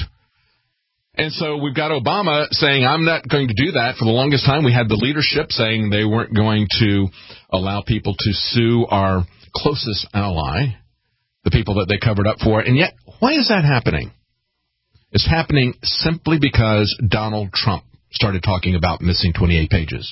And so we've got Obama saying, I'm not going to do that. For the longest time, we had the leadership saying they weren't going to allow people to sue our closest ally, the people that they covered up for. And yet, why is that happening? It's happening simply because Donald Trump started talking about missing twenty-eight pages.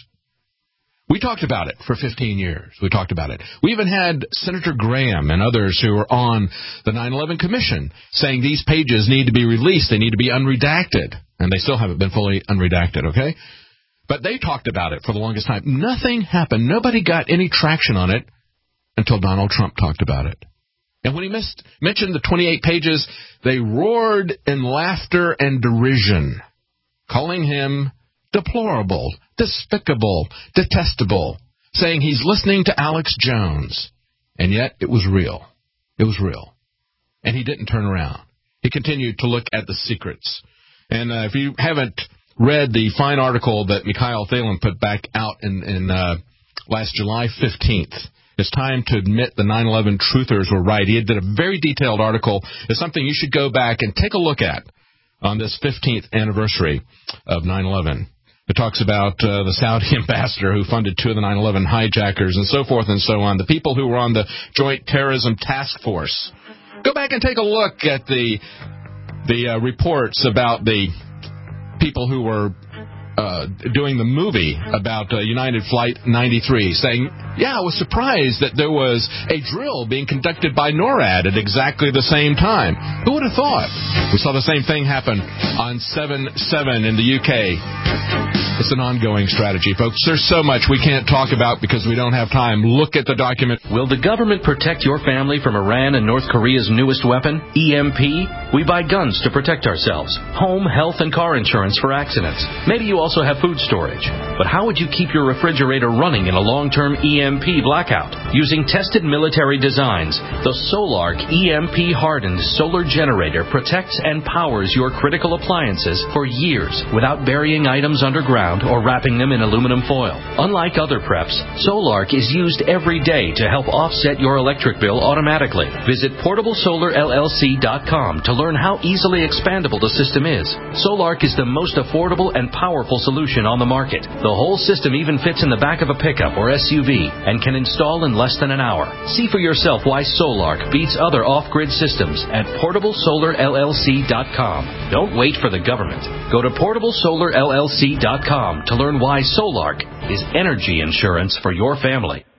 We talked about it for fifteen years. We talked about it. We even had Senator Graham and others who were on the nine eleven Commission saying these pages need to be released. They need to be unredacted. And they still haven't been fully unredacted, okay? But they talked about it for the longest time. Nothing happened. Nobody got any traction on it until Donald Trump talked about it. And when he missed, mentioned the twenty-eight pages, they roared in laughter and derision, calling him deplorable, despicable, detestable, saying he's listening to Alex Jones. And yet it was real. It was real. And he didn't turn around. He continued to look at the secrets. And uh, if you haven't read the fine article that Mikhail Thalen put back out in, in uh, last July fifteenth, it's time to admit the nine eleven truthers were right. He did a very detailed article. It's something you should go back and take a look at on this fifteenth anniversary of nine eleven. It talks about uh, the Saudi ambassador who funded two of the nine eleven hijackers and so forth and so on, the people who were on the Joint Terrorism Task Force. Go back and take a look at the the uh, reports about the people who were uh, doing the movie about uh, United Flight ninety-three, saying, yeah, I was surprised that there was a drill being conducted by NORAD at exactly the same time. Who would have thought? We saw the same thing happen on seven seven in the U K. It's an ongoing strategy, folks. There's so much we can't talk about because we don't have time. Look at the document. Will the government protect your family from Iran and North Korea's newest weapon, E M P? We buy guns to protect ourselves, home, health, and car insurance for accidents. Maybe you also have food storage. But how would you keep your refrigerator running in a long-term E M P blackout? Using tested military designs, the Solark E M P-hardened solar generator protects and powers your critical appliances for years without burying items underground or wrapping them in aluminum foil. Unlike other preps, Solark is used every day to help offset your electric bill automatically. Visit portable solar L L C dot com to learn how easily expandable the system is. Solark is the most affordable and powerful solution on the market. The whole system even fits in the back of a pickup or S U V and can install in less than an hour. See for yourself why Solark beats other off-grid systems at portable solar L L C dot com. Don't wait for the government. Go to portable solar L L C dot com to learn why Solark is energy insurance for your family.